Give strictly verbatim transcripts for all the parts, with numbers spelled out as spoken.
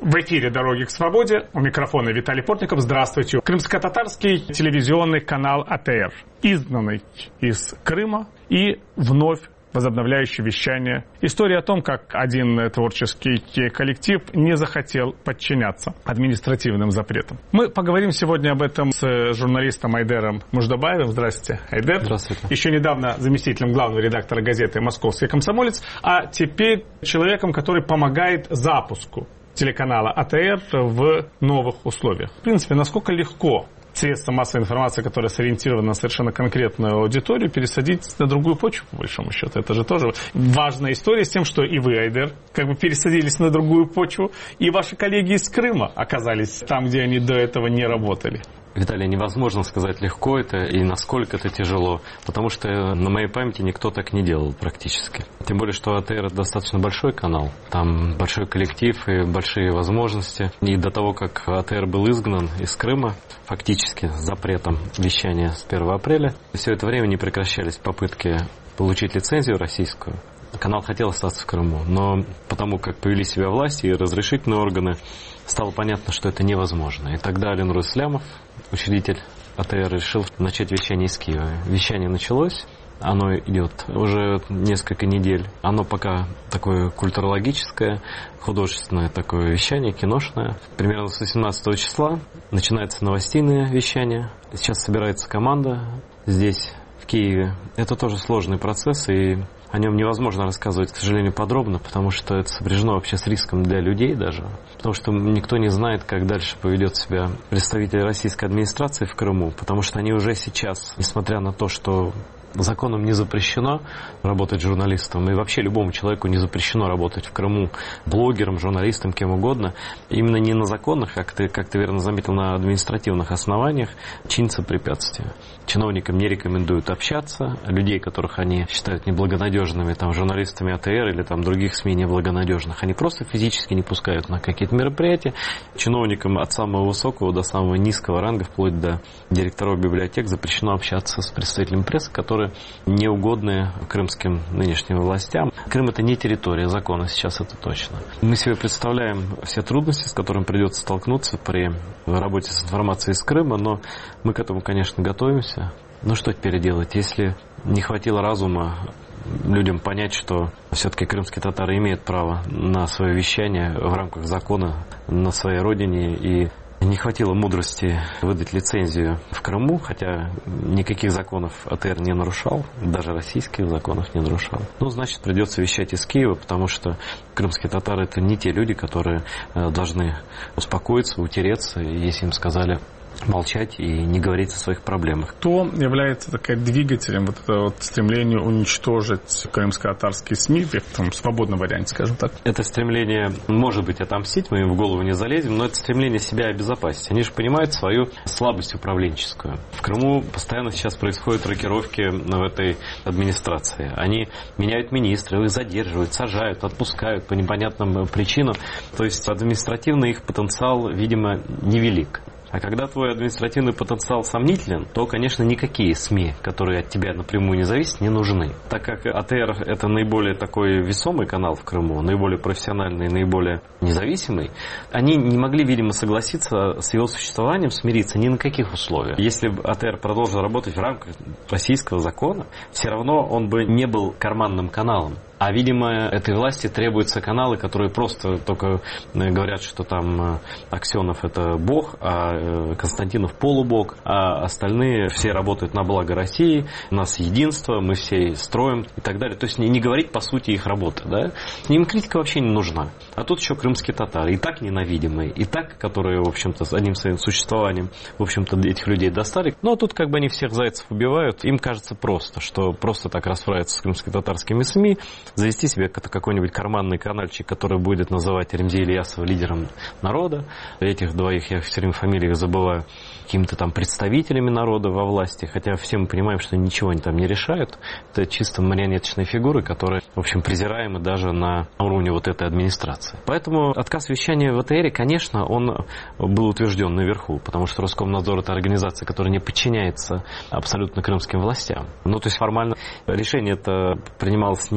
В эфире «Дороги к свободе». У микрофона Виталий Портников. Здравствуйте. Крымско-татарский телевизионный канал А Т Р, изгнанный из Крыма и вновь возобновляющий вещание. История о том, как один творческий коллектив не захотел подчиняться административным запретам. Мы поговорим сегодня об этом с журналистом Айдером Муждабаевым. Здравствуйте, Айдер. Здравствуйте. Еще недавно заместителем главного редактора газеты «Московский комсомолец», а теперь человеком, который помогает запуску телеканала А Т Р в новых условиях. В принципе, насколько легко средства массовой информации, которая сориентирована на совершенно конкретную аудиторию, пересадить на другую почву, по большому счету. Это же тоже важная история с тем, что и вы, Айдер, как бы пересадились на другую почву, и ваши коллеги из Крыма оказались там, где они до этого не работали. Виталий, невозможно сказать, легко это и насколько это тяжело, потому что на моей памяти никто так не делал практически. Тем более, что А Т Р достаточно большой канал, там большой коллектив и большие возможности. И до того, как А Т Р был изгнан из Крыма, фактически с запретом вещания с первого апреля, все это время не прекращались попытки получить лицензию российскую. Канал хотел остаться в Крыму, но потому как повели себя власти и разрешительные органы, стало понятно, что это невозможно. И тогда Алинур Ислямов, учредитель А Т Р, решил начать вещание из Киева. Вещание началось, оно идет уже несколько недель. Оно пока такое культурологическое, художественное такое вещание, киношное. Примерно с восемнадцатого числа начинается новостейное вещание. Сейчас собирается команда здесь, в Киеве. Это тоже сложный процесс, и о нем невозможно рассказывать, к сожалению, подробно, потому что это сопряжено вообще с риском для людей даже. Потому что никто не знает, как дальше поведет себя представитель российской администрации в Крыму, потому что они уже сейчас, несмотря на то, что законом не запрещено работать журналистом, и вообще любому человеку не запрещено работать в Крыму блогером, журналистом, кем угодно, именно не на законных, как ты, как ты верно заметил, на административных основаниях чинятся препятствия. Чиновникам не рекомендуют общаться, людей, которых они считают неблагонадежными, там, журналистами А Т Р или там, других СМИ неблагонадежных, они просто физически не пускают на какие-то мероприятия. Чиновникам от самого высокого до самого низкого ранга, вплоть до директоров библиотек, запрещено общаться с представителями прессы, которые неугодны крымским нынешним властям. Крым — это не территория закона, сейчас это точно. Мы себе представляем все трудности, с которыми придется столкнуться при работе с информацией из Крыма, но мы к этому, конечно, готовимся. Ну что теперь делать, если не хватило разума людям понять, что все-таки крымские татары имеют право на свое вещание в рамках закона на своей родине, и не хватило мудрости выдать лицензию в Крыму, хотя никаких законов А Т Р не нарушал, даже российских законов не нарушал. Ну, значит, придется вещать из Киева, потому что крымские татары — это не те люди, которые должны успокоиться, утереться, если им сказали молчать и не говорить о своих проблемах. Кто является такой двигателем вот этого вот стремления уничтожить крымско-татарские СМИ в этом свободном варианте, скажем так? Это стремление, может быть, отомстить, мы им в голову не залезем, но это стремление себя обезопасить. Они же понимают свою слабость управленческую. В Крыму постоянно сейчас происходят рокировки в этой администрации. Они меняют министров, их задерживают, сажают, отпускают по непонятным причинам. То есть административный их потенциал, видимо, невелик. А когда твой административный потенциал сомнителен, то, конечно, никакие СМИ, которые от тебя напрямую не зависят, не нужны. Так как А Т Р — это наиболее такой весомый канал в Крыму, наиболее профессиональный, наиболее независимый, они не могли, видимо, согласиться с его существованием, смириться ни на каких условиях. Если бы А Т Р продолжил работать в рамках российского закона, все равно он бы не был карманным каналом. А, видимо, этой власти требуются каналы, которые просто только говорят, что там Аксенов — это бог, а Константинов — полубог, а остальные все работают на благо России, у нас единство, мы все строим и так далее. То есть не говорить, по сути, их работы. Да? Им критика вообще не нужна. А тут еще крымские татары, и так ненавидимые, и так, которые, в общем-то, с одним своим существованием, в общем-то, этих людей достали. Но тут как бы они всех зайцев убивают. Им кажется просто, что просто так расправиться с крымско-татарскими СМИ, завести себе какой-нибудь карманный канальчик, который будет называть Ремзи Ильясова лидером народа. Этих двоих, я все время фамилии забываю, какими-то там представителями народа во власти, хотя все мы понимаем, что ничего они там не решают. Это чисто марионеточные фигуры, которые, в общем, презираемы даже на уровне вот этой администрации. Поэтому отказ вещания в А Т Р, конечно, он был утвержден наверху, потому что Роскомнадзор — это организация, которая не подчиняется абсолютно крымским властям. Ну, то есть формально решение это принималось не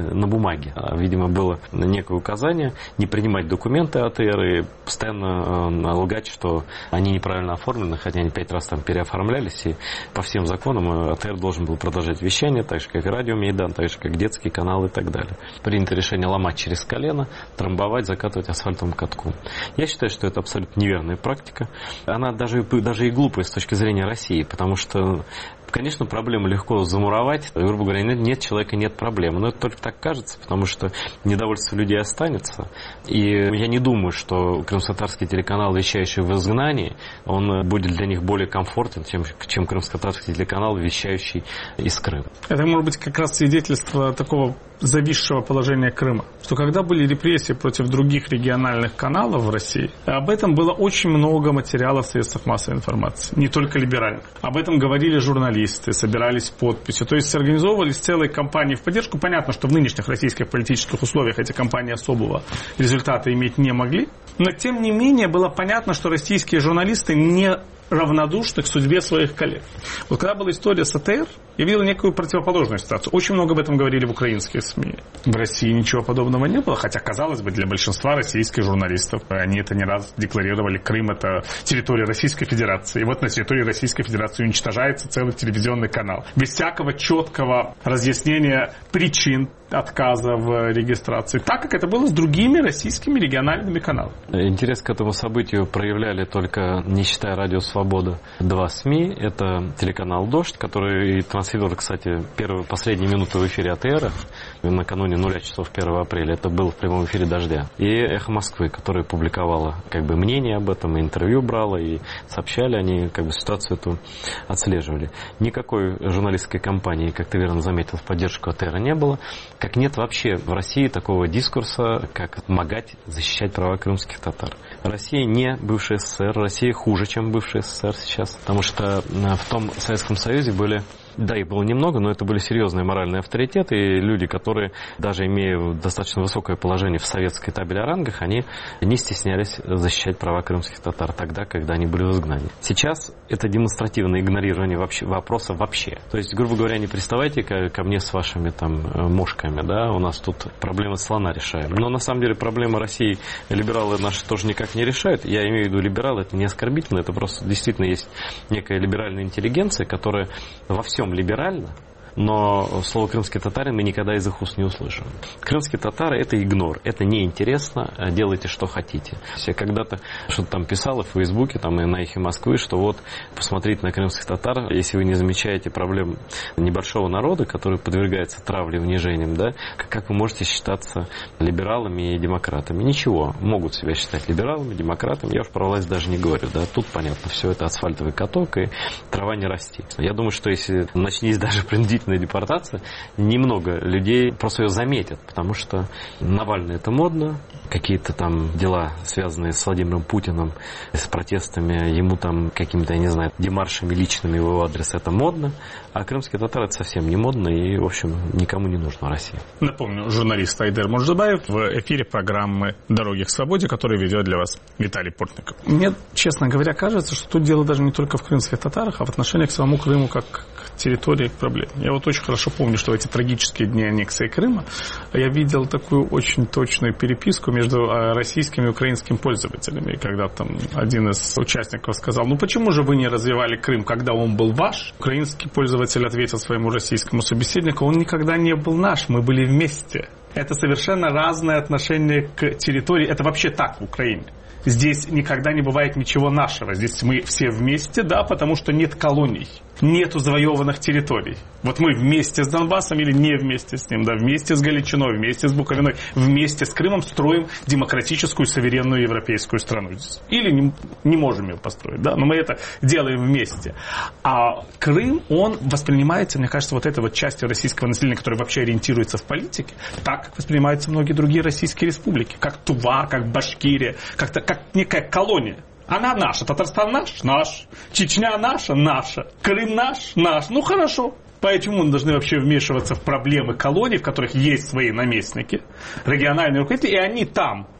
на бумаге. Видимо, было некое указание не принимать документы АТР и постоянно лгать, что они неправильно оформлены, хотя они пять раз там переоформлялись, и по всем законам АТР должен был продолжать вещание, так же, как и радио Мейдан, так же, как детские каналы и так далее. Принято решение ломать через колено, трамбовать, закатывать асфальтовым катком. Я считаю, что это абсолютно неверная практика. Она даже, даже и глупая с точки зрения России, потому что, конечно, проблему легко замуровать. Грубо говоря, нет, нет человека, нет проблемы. Но это только так кажется, потому что недовольство людей останется. И я не думаю, что крымско-татарский телеканал, вещающий в изгнании, он будет для них более комфортен, чем, чем крымско-татарский телеканал, вещающий из Крыма. Это может быть как раз свидетельство такого зависшего положения Крыма. Что когда были репрессии против других региональных каналов в России, об этом было очень много материалов в средствах массовой информации. Не только либеральных. Об этом говорили журналисты, собирались подписи. То есть организовывались целые кампании в поддержку. Понятно, что в нынешних российских политических условиях эти кампании особого результата иметь не могли. Но тем не менее было понятно, что российские журналисты не равнодушны к судьбе своих коллег. Вот когда была история с АТР, я видел некую противоположную ситуацию. Очень много об этом говорили в украинских СМИ. В России ничего подобного не было, хотя, казалось бы, для большинства российских журналистов они это не раз декларировали. Крым — это территория Российской Федерации. И вот на территории Российской Федерации уничтожается целый телевизионный канал. Без всякого четкого разъяснения причин отказа в регистрации, так как это было с другими российскими региональными каналами. Интерес к этому событию проявляли только, не считая «Радио Свобода», два СМИ. Это телеканал «Дождь», который транслировал, кстати, первые, последние минуты в эфире АТР накануне нуля часов первого апреля. Это был в прямом эфире «Дождя». И «Эхо Москвы», которое публиковало как бы мнение об этом, и интервью брало, и сообщали, они как бы ситуацию эту отслеживали. Никакой журналистской кампании, как ты верно заметил, в поддержку АТР не было. Как нет вообще в России такого дискурса, как помогать защищать права крымских татар. Россия не бывшая СССР, Россия хуже, чем бывшая СССР сейчас, потому что в том Советском Союзе были... Да, их было немного, но это были серьезные моральные авторитеты, и люди, которые, даже имея достаточно высокое положение в советской табеле о рангах, они не стеснялись защищать права крымских татар тогда, когда они были в изгнании. Сейчас это демонстративное игнорирование вообще, вопроса вообще. То есть, грубо говоря, не приставайте ко, ко мне с вашими там мошками, да, у нас тут проблемы слона решаем. Но на самом деле проблемы России либералы наши тоже никак не решают. Я имею в виду либералы, это не оскорбительно, это просто действительно есть некая либеральная интеллигенция, которая во всем либерально, но слово «крымский татарин» мы никогда из их уст не услышим. Крымские татары — это игнор, это неинтересно, делайте, что хотите. Я когда-то что-то там писал в Фейсбуке, там и на «Эхе Москвы», что вот, посмотрите на крымских татар, если вы не замечаете проблем небольшого народа, который подвергается травле и унижениям, да, как вы можете считаться либералами и демократами? Ничего, могут себя считать либералами, демократами, я уж про власть даже не говорю, да, тут понятно, все это асфальтовый каток и трава не расти. Я думаю, что если начнись даже принудительная депортация, немного людей просто ее заметят, потому что Навальный — это модно, какие-то там дела, связанные с Владимиром Путиным, с протестами, ему там какими-то, я не знаю, демаршами личными в его адрес — это модно, а крымские татары — это совсем не модно и, в общем, никому не нужно в России. Напомню, журналист Айдер Муржабаев в эфире программы «Дороги к свободе», которую ведет для вас Виталий Портников. Мне, честно говоря, кажется, что тут дело даже не только в крымских татарах, а в отношении к самому Крыму как к территории, к проблеме. Я вот очень хорошо помню, что в эти трагические дни аннексии Крыма я видел такую очень точную переписку между российскими и украинскими пользователями. И когда там один из участников сказал: ну почему же вы не развивали Крым, когда он был ваш? Украинский пользователь ответил своему российскому собеседнику: он никогда не был наш, мы были вместе. Это совершенно разное отношение к территории. Это вообще так в Украине. Здесь никогда не бывает ничего нашего. Здесь мы все вместе, да, потому что нет колоний, нету завоеванных территорий. Вот мы вместе с Донбассом или не вместе с ним, да, вместе с Галичиной, вместе с Буковиной, вместе с Крымом строим демократическую, суверенную европейскую страну. Или не, не можем ее построить, да, но мы это делаем вместе. А Крым, он воспринимается, мне кажется, вот этой вот частью российского населения, которая вообще ориентируется в политике, так, как воспринимаются многие другие российские республики, как Тува, как Башкирия, как-то как некая колония. Она наша, Татарстан наш, наш, Чечня наша, наша, Крым наш, наш. Ну хорошо. Почему мы должны вообще вмешиваться в проблемы колоний, в которых есть свои наместники, региональные руководители, и они там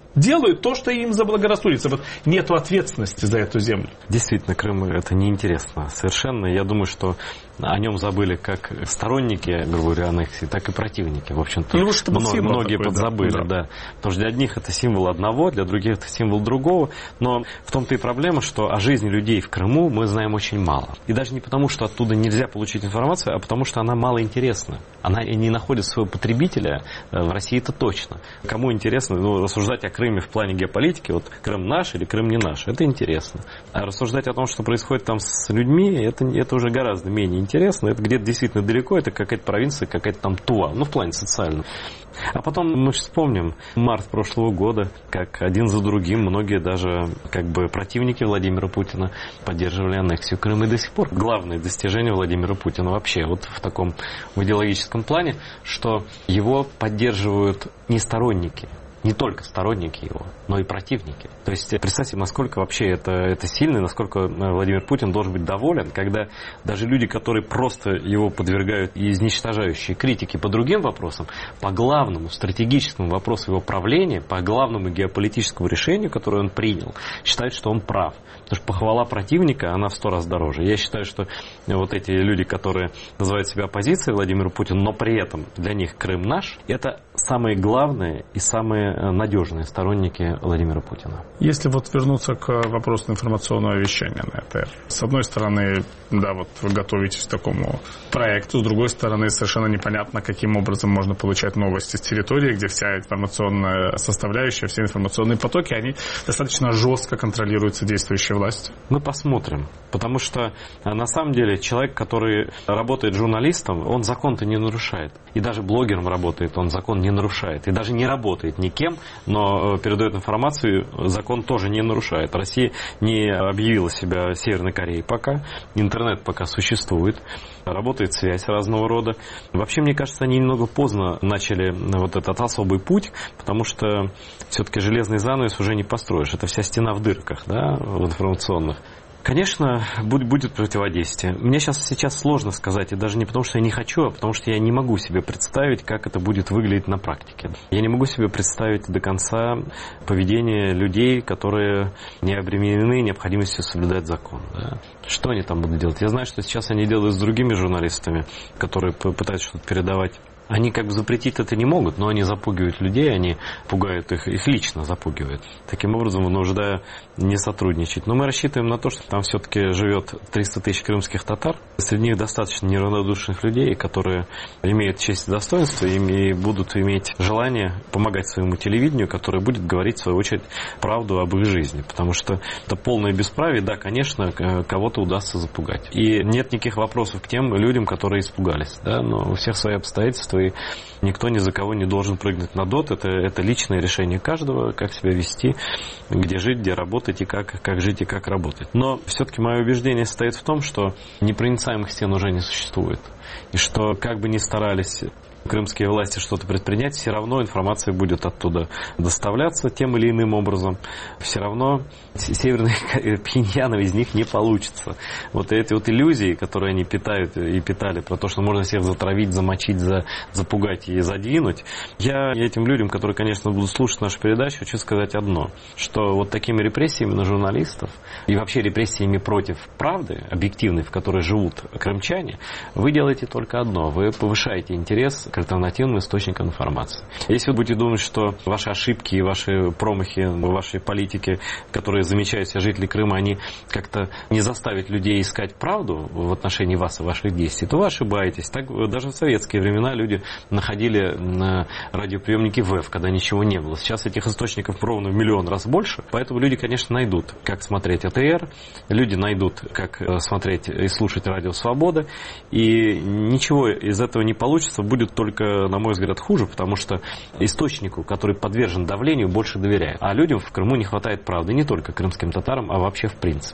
делают то, что им заблагорассудится. Вот нету ответственности за эту землю. Действительно, Крым это неинтересно совершенно. Я думаю, что о нем забыли как сторонники, грубо говоря, аннексии, так и противники. В общем-то, ну, что много, многие такой, подзабыли, да, да. да. Потому что для одних это символ одного, для других это символ другого. Но в том-то и проблема, что о жизни людей в Крыму мы знаем очень мало. И даже не потому, что оттуда нельзя получить информацию, а потому что она мало интересна. Она не находит своего потребителя в России, это точно. Кому интересно, ну, рассуждать о Крыме в плане геополитики, вот Крым наш или Крым не наш, это интересно. А рассуждать о том, что происходит там с людьми, это, это уже гораздо менее интересно. Интересно, это где-то действительно далеко, это какая-то провинция, какая-то там Тува, ну в плане социальном. А потом мы вспомним март прошлого года, как один за другим многие даже как бы противники Владимира Путина поддерживали аннексию Крыма. И до сих пор главное достижение Владимира Путина вообще вот в таком в идеологическом плане, что его поддерживают не сторонники, не только сторонники его, но и противники. То есть представьте, насколько вообще это, это сильно, и насколько Владимир Путин должен быть доволен, когда даже люди, которые просто его подвергают изничтожающей критике по другим вопросам, по главному стратегическому вопросу его правления, по главному геополитическому решению, которое он принял, считают, что он прав. Потому что похвала противника, она в сто раз дороже. Я считаю, что вот эти люди, которые называют себя оппозицией Владимиру Путину, но при этом для них Крым наш, это самые главные и самые надежные сторонники Владимира Путина. Если вот вернуться к вопросу информационного вещания на ЭТР. С одной стороны, да, вот вы готовитесь к такому проекту, с другой стороны, совершенно непонятно, каким образом можно получать новости с территории, где вся информационная составляющая, все информационные потоки, они достаточно жестко контролируются действующей властью. Мы посмотрим, потому что на самом деле человек, который работает журналистом, он закон-то не нарушает. И даже блогером работает, он закон не нарушает. И даже не работает никем, но передает информацию, закон тоже не нарушает. Россия не объявила себя Северной Кореей пока, интернет пока существует, работает связь разного рода. Вообще, мне кажется, они немного поздно начали вот этот особый путь, потому что все-таки железный занавес уже не построишь. Это вся стена в дырках, да, в информационных. Конечно, будет противодействие. Мне сейчас, сейчас сложно сказать, и даже не потому, что я не хочу, а потому что я не могу себе представить, как это будет выглядеть на практике. Я не могу себе представить до конца поведение людей, которые не обременены необходимостью соблюдать закон. Да. Что они там будут делать? Я знаю, что сейчас они делают с другими журналистами, которые пытаются что-то передавать. Они как бы запретить это не могут, но они запугивают людей, они пугают их, их лично запугивают. Таким образом, вынуждая не сотрудничать. Но мы рассчитываем на то, что там все-таки живет триста тысяч крымских татар. Среди них достаточно неравнодушных людей, которые имеют честь и достоинство и будут иметь желание помогать своему телевидению, которое будет говорить, в свою очередь, правду об их жизни. Потому что это полное бесправие. Да, конечно, кого-то удастся запугать. И нет никаких вопросов к тем людям, которые испугались. Да? Но у всех свои обстоятельства. И никто ни за кого не должен прыгнуть на дот. Это, это личное решение каждого, как себя вести, где жить, где работать и как, как жить и как работать. Но все-таки мое убеждение состоит в том, что непроницаемых стен уже не существует. И что как бы ни старались крымские власти что-то предпринять, все равно информация будет оттуда доставляться тем или иным образом. Все равно северные Пхеньяна из них не получится. Вот эти вот иллюзии, которые они питают и питали про то, что можно всех затравить, замочить, за, запугать и задвинуть. Я этим людям, которые, конечно, будут слушать нашу передачу, хочу сказать одно, что вот такими репрессиями на журналистов и вообще репрессиями против правды объективной, в которой живут крымчане, вы делаете только одно. Вы повышаете интерес к альтернативным источникам информации. Если вы будете думать, что ваши ошибки и ваши промахи в вашей политике, которые замечают все жители Крыма, они как-то не заставят людей искать правду в отношении вас и ваших действий, то вы ошибаетесь. Так даже в советские времена люди находили на радиоприемники ВЭФ, когда ничего не было. Сейчас этих источников ровно в миллион раз больше, поэтому люди, конечно, найдут, как смотреть АТР, люди найдут, как смотреть и слушать Радио Свобода, и ничего из этого не получится, будет только, на мой взгляд, хуже, потому что источнику, который подвержен давлению, больше доверяют. А людям в Крыму не хватает правды, не только крымским татарам, а вообще в принципе.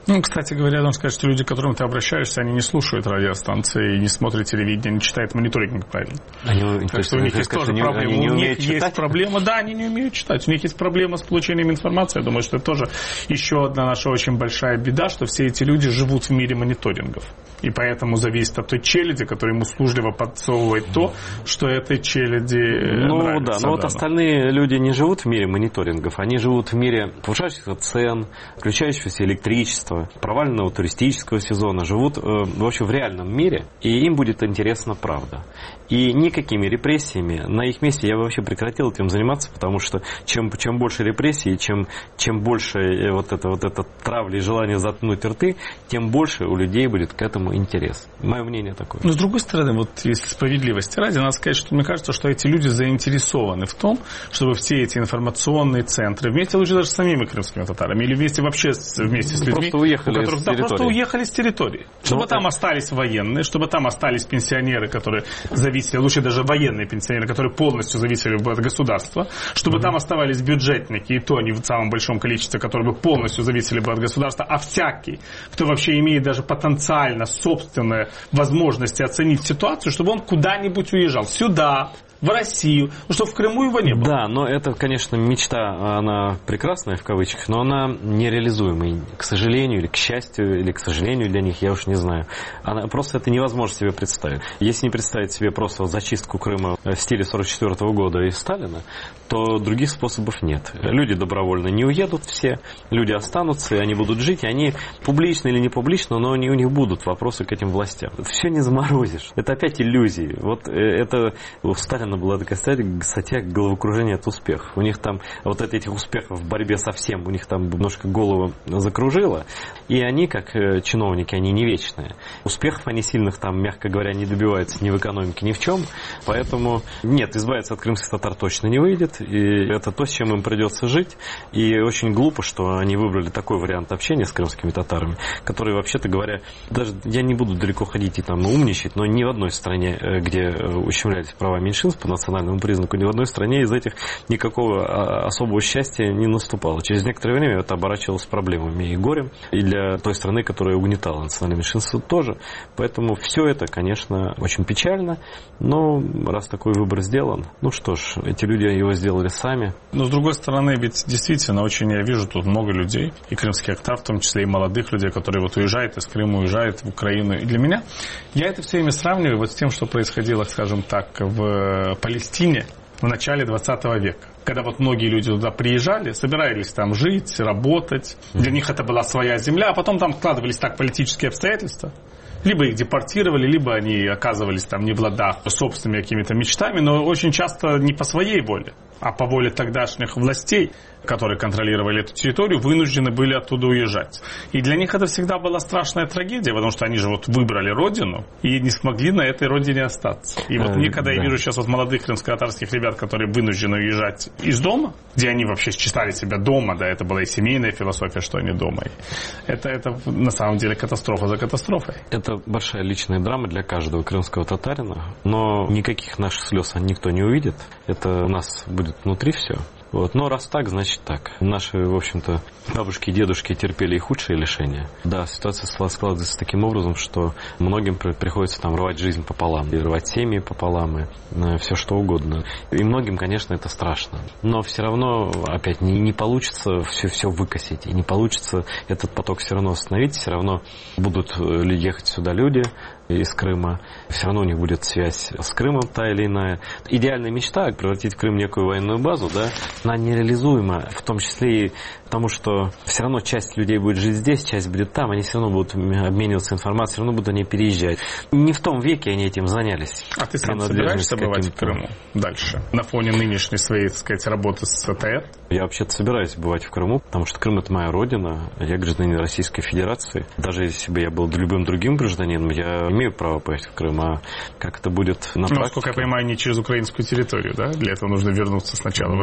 Ну, кстати говоря, нужно сказать, что люди, к которым ты обращаешься, они не слушают радиостанции, не смотрят телевидение, не читают мониторинг правильно. Они, так что у них есть тоже не, проблема. Они не у умеют них читать? Есть проблема, да, они не умеют читать. У них есть проблема с получением информации. Я думаю, что это тоже еще одна наша очень большая беда, что все эти люди живут в мире мониторингов. И поэтому зависит от той челяди, которая ему услужливо подсовывает то, что этой челяди ну, нравится. Да, но вот остальные люди не живут в мире мониторингов, они живут в мире повышающихся цен, включающегося электричества, проваленного туристического сезона, живут, в общем, в реальном мире, и им будет интересна правда. И никакими репрессиями на их месте я бы вообще прекратил этим заниматься, потому что чем, чем больше репрессий, чем, чем больше вот это, вот это травли и желание заткнуть рты, тем больше у людей будет к этому интерес. Мое мнение такое. Но с другой стороны, вот если справедливости ради, надо сказать, что мне кажется, что эти люди заинтересованы в том, чтобы все эти информационные центры, вместе лучше даже с самими крымскими татарами, или вместе вообще с, вместе с людьми, просто уехали, которых, с да, просто уехали с территории. Чтобы ну, там это... остались военные, чтобы там остались пенсионеры, которые зависели, лучше даже военные пенсионеры, которые полностью зависели от государства, чтобы mm-hmm. там оставались бюджетники, и то не в самом большом количестве, которые бы полностью зависели бы от государства, а всякий, кто вообще имеет даже потенциально собственные возможности оценить ситуацию, чтобы он куда-нибудь уезжал. Сюда, в Россию, ну, что в Крыму его не было. Да, но это, конечно, мечта, она прекрасная в кавычках, но она нереализуемая, к сожалению, или к счастью, или к сожалению для них, я уж не знаю. Она, просто это невозможно себе представить. Если не представить себе просто зачистку Крыма в стиле сорок четвёртого года и Сталина, то других способов нет. Люди добровольно не уедут все, люди останутся, и они будут жить, и они публично или не публично, но они, у них будут вопросы к этим властям. Все не заморозишь. Это опять иллюзии. Вот это у Сталина была такая статья «Головокружение от успехов». У них там вот от этих успехов в борьбе со всем, у них там немножко голову закружило. И они, как чиновники, они не вечные. Успехов они сильных там, мягко говоря, не добиваются ни в экономике, ни в чем. Поэтому нет, избавиться от крымских татар точно не выйдет. И это то, с чем им придется жить. И очень глупо, что они выбрали такой вариант общения с крымскими татарами, который, вообще-то говоря, даже я не буду далеко ходить и там умничать, но ни в одной стране, где ущемлялись права меньшинств по национальному признаку, ни в одной стране из этих никакого особого счастья не наступало. Через некоторое время это оборачивалось проблемами и горем, и для той страны, которая угнетала национальное меньшинство, тоже. Поэтому все это, конечно, очень печально, но раз такой выбор сделан, ну что ж, эти люди его сделали сами. Но с другой стороны, ведь действительно очень я вижу тут много людей, и крымских актав, в том числе и молодых людей, которые вот уезжают из Крыма, уезжают в Украину. И для меня, я это все время сравниваю вот с тем, что происходило, скажем так, в Палестине в начале двадцатого века. Когда вот многие люди туда приезжали, собирались там жить, работать. Для них это была своя земля, а потом там складывались так политические обстоятельства. Либо их депортировали, либо они оказывались там не в ладах с собственными какими-то мечтами, но очень часто не по своей воле, а по воле тогдашних властей, которые контролировали эту территорию, вынуждены были оттуда уезжать. И для них это всегда была страшная трагедия, потому что они же вот выбрали родину и не смогли на этой родине остаться. И вот мне, когда я вижу сейчас вот молодых крымско-татарских ребят, которые вынуждены уезжать из дома, где они вообще считали себя дома, да, это была и семейная философия, что они дома. Это, это на самом деле катастрофа за катастрофой. Это большая личная драма для каждого крымского татарина, но никаких наших слез никто не увидит. Это у нас будет внутри все. Вот. Но раз так, значит так. Наши, в общем-то, бабушки и дедушки терпели и худшие лишения. Да, ситуация складывается таким образом, что многим приходится там рвать жизнь пополам, и рвать семьи пополам, и все что угодно. И многим, конечно, это страшно. Но все равно, опять, не, не получится все, все выкосить, и не получится этот поток все равно остановить, все равно будут ехать сюда люди из Крыма, все равно у них будет связь с Крымом та или иная. Идеальная мечта превратить в Крым в некую военную базу, да, она нереализуема, в том числе и потому, что все равно часть людей будет жить здесь, часть будет там, они все равно будут обмениваться информацией, все равно будут они переезжать. Не в том веке они этим занялись. А ты сам собираешься бывать в Крыму дальше? На фоне нынешней своей, так сказать, работы с АТР? Я вообще-то собираюсь бывать в Крыму, потому что Крым — это моя родина, я гражданин Российской Федерации. Даже если бы я был любым другим гражданином, я имею право поехать в Крым, а как это будет на практике? Ну, насколько я понимаю, не через украинскую территорию, да? Для этого нужно вернуться сначала в Россию.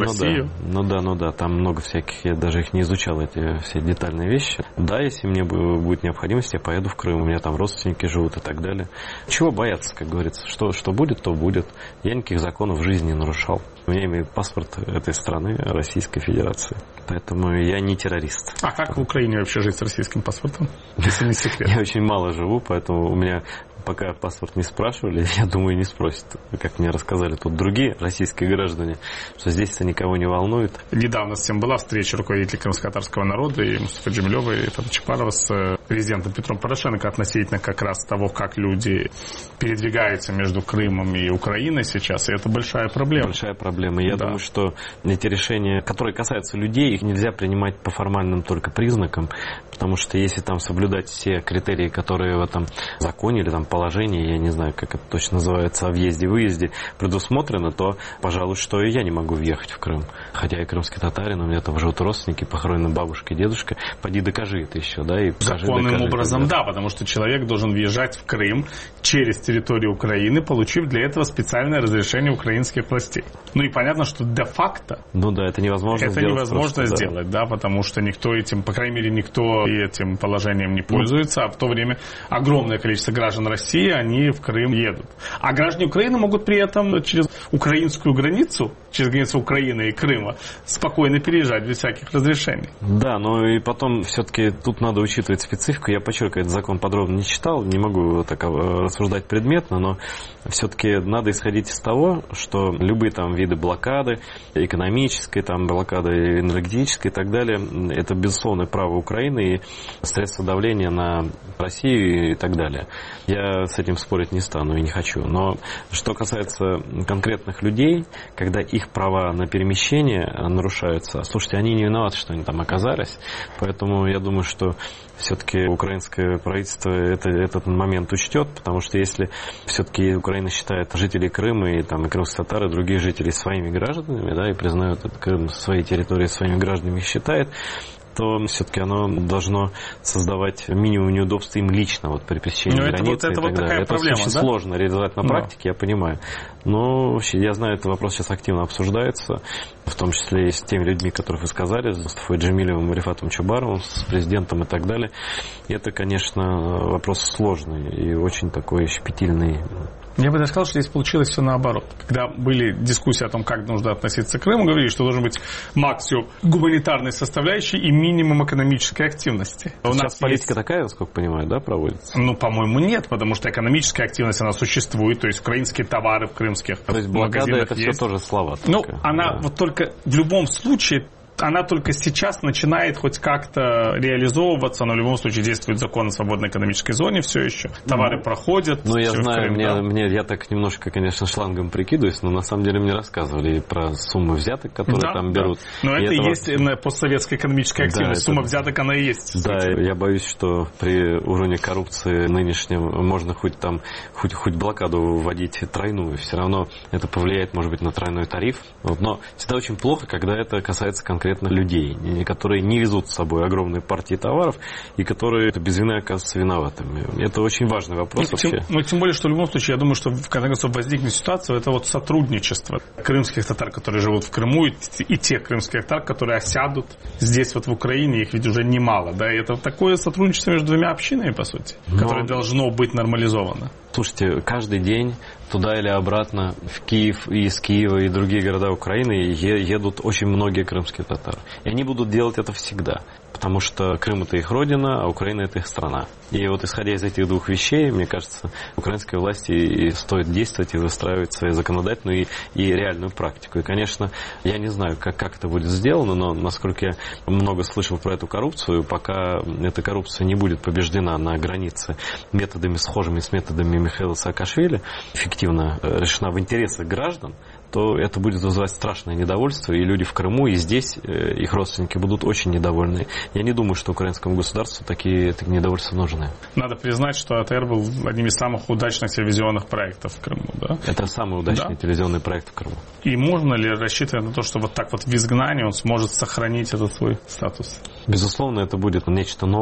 Киев. Ну да, ну да, там много всяких, я даже их не изучал, эти все детальные вещи. Да, если мне будет необходимость, я поеду в Крым, у меня там родственники живут и так далее. Чего бояться, как говорится, что, что будет, то будет. Я никаких законов в жизни не нарушал. У меня имеет паспорт этой страны, Российской Федерации. Поэтому я не террорист. А как в Украине вообще жить с российским паспортом, если не секрет? Я очень мало живу, поэтому у меня пока паспорт не спрашивали, я думаю, не спросят. Как мне рассказали тут другие российские граждане, что здесь это никого не волнует. Недавно с тем была встреча руководителей крымско-татарского народа и Мустафы Джемилева и Чапарова с президентом Петром Порошенко относительно как раз того, как люди передвигаются между Крымом и Украиной сейчас. И это большая проблема. Большая проблема. Я да. думаю, что эти решения, которые касаются людей, их нельзя принимать по формальным только признакам, потому что если там соблюдать все критерии, которые в этом законе или там положении, я не знаю, как это точно называется, о въезде-выезде предусмотрено, то, пожалуй, что и я не могу въехать в Крым. Хотя я крымский татарин, у меня там живут родственники, похоронены бабушка и дедушка. Поди докажи это еще, да? И покажи, законным докажи, образом, да. да, потому что человек должен въезжать в Крым через территорию Украины, получив для этого специальное разрешение украинских властей. Ну и понятно, что де-факто ну да, это невозможно это сделать. невозможно просто, сделать, да. да, потому что никто этим, по крайней мере, никто этим положением не пользуется, а в то время огромное количество граждан России они в Крым едут. А граждане Украины могут при этом через украинскую границу, через границу Украины и Крыма, спокойно переезжать без всяких разрешений. Да, но и потом все-таки тут надо учитывать специфику. Я подчеркиваю, этот закон подробно не читал, не могу так рассуждать предметно, но все-таки надо исходить из того, что любые там виды блокады, экономической там блокады, энергетической и так далее, это безусловное право Украины и средства давления на Россию и так далее. Я с этим спорить не стану и не хочу. Но что касается конкретных людей, когда их права на перемещение нарушаются, слушайте, они не виноваты, что они там оказались, поэтому я думаю, что все-таки украинское правительство это, этот момент учтет, потому что если все-таки Украина считает жителей Крыма и, там, и крымских татар, и другие жители своими гражданами, да, и признает этот Крым своей территорией своими гражданами считает, то все-таки оно должно создавать минимум неудобств им лично вот, при пересечении ну, границы это, вот, это и так вот далее. Это проблема, очень да? сложно реализовать на да. практике, я понимаю. Но я знаю, этот вопрос сейчас активно обсуждается, в том числе и с теми людьми, которых вы сказали, с Мустафой Джемилевым и Рифатом Чубаровым, с президентом и так далее. И это, конечно, вопрос сложный и очень такой щепетильный. Я бы даже сказал, что здесь получилось все наоборот. Когда были дискуссии о том, как нужно относиться к Крыму, говорили, что должен быть максимум гуманитарной составляющей и минимум экономической активности. У Сейчас нас политика есть... такая, насколько понимаю, да, проводится? Ну, по-моему, нет, потому что экономическая активность, она существует, то есть украинские товары в крымских магазинах. То есть блокада это есть. все тоже слова. Ну, только. она да. вот только в любом случае... Она только сейчас начинает хоть как-то реализовываться, но в любом случае действует закон о свободной экономической зоне все еще. Товары ну, проходят. Ну, я знаю, Крым, мне, да. мне, я так немножко, конечно, шлангом прикидываюсь, но на самом деле мне рассказывали про суммы взяток, которые да, там берут. Да. Но и это и этого... есть постсоветская экономическая активность. Да, Сумма это... взяток, она и есть. Да, я боюсь, что при уровне коррупции нынешнем можно хоть там, хоть, хоть блокаду вводить тройную. Все равно это повлияет, может быть, на тройной тариф. Вот. Но всегда очень плохо, когда это касается конкретных людей, которые не везут с собой огромные партии товаров и которые без вины оказываются виноватыми. Это очень важный вопрос ну, вообще. Тем, ну, тем более, что в любом случае, я думаю, что в конце концов возникнет ситуация, это вот сотрудничество крымских татар, которые живут в Крыму, и, и тех крымских татар, которые осядут здесь вот в Украине, их ведь уже немало, да, и это такое сотрудничество между двумя общинами, по сути, Но... которое должно быть нормализовано. Слушайте, каждый день туда или обратно в Киев и из Киева и другие города Украины едут очень многие крымские татары. И они будут делать это всегда. Потому что Крым это их родина, а Украина это их страна. И вот исходя из этих двух вещей, мне кажется, украинской власти и стоит действовать и выстраивать свою законодательную и, и реальную практику. И, конечно, я не знаю, как, как это будет сделано, но насколько я много слышал про эту коррупцию, пока эта коррупция не будет побеждена на границе методами, схожими с методами Михаила Саакашвили, эффективно решена в интересах граждан, то это будет вызывать страшное недовольство, и люди в Крыму, и здесь, их родственники будут очень недовольны. Я не думаю, что украинскому государству такие, такие недовольства нужны. Надо признать, что АТР был одним из самых удачных телевизионных проектов в Крыму, да? Это самый удачный да. телевизионный проект в Крыму. И можно ли рассчитывать на то, что вот так вот в изгнании он сможет сохранить этот свой статус? Безусловно, это будет нечто новое.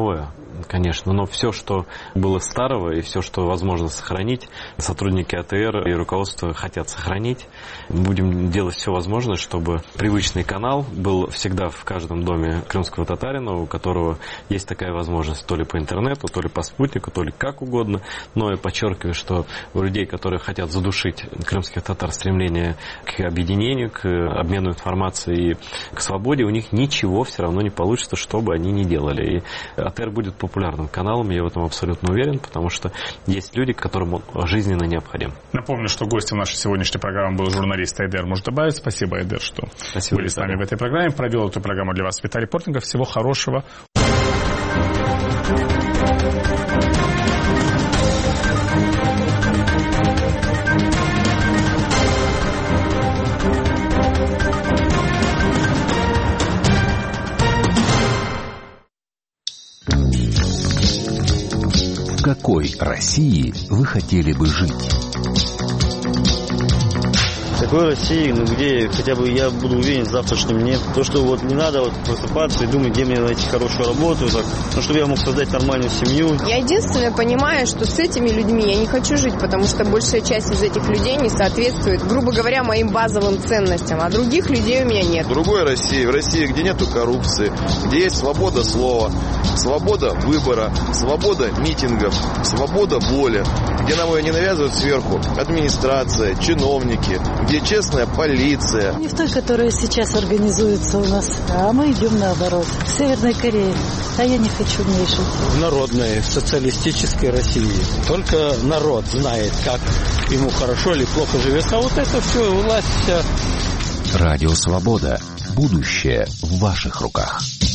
конечно, но все, что было старого и все, что возможно сохранить, сотрудники АТР и руководство хотят сохранить. Будем делать все возможное, чтобы привычный канал был всегда в каждом доме крымского татарина, у которого есть такая возможность то ли по интернету, то ли по спутнику, то ли как угодно. Но я подчеркиваю, что у людей, которые хотят задушить крымских татар стремление к объединению, к обмену информацией и к свободе, у них ничего все равно не получится, что бы они ни делали. И АТР будет популярным каналом, я в этом абсолютно уверен, потому что есть люди, которым он жизненно необходим. Напомню, что гостем нашей сегодняшней программы был журналист Айдер Муждабаев. Спасибо, Айдер, что Спасибо, были Виталий. С нами в этой программе. Провел эту программу для вас Виталий Портников. Всего хорошего. В какой России вы хотели бы жить? В такой России, ну, где хотя бы я буду уверен в завтрашнем дне. То, что вот не надо вот просыпаться и думать, где мне найти хорошую работу, так, ну, чтобы я мог создать нормальную семью. Я единственное понимаю, что с этими людьми я не хочу жить, потому что большая часть из этих людей не соответствует, грубо говоря, моим базовым ценностям, а других людей у меня нет. В другой России, в России, где нету коррупции, где есть свобода слова, свобода выбора, свобода митингов, свобода воли, где нам ее не навязывают сверху администрация, чиновники, где честная полиция. Не в той, которая сейчас организуется у нас, а мы идем наоборот. В Северной Корее. А я не хочу в ней жить. В народной, социалистической России. Только народ знает, как ему хорошо или плохо живется. А вот это все, власть вся. Радио Свобода. Будущее в ваших руках.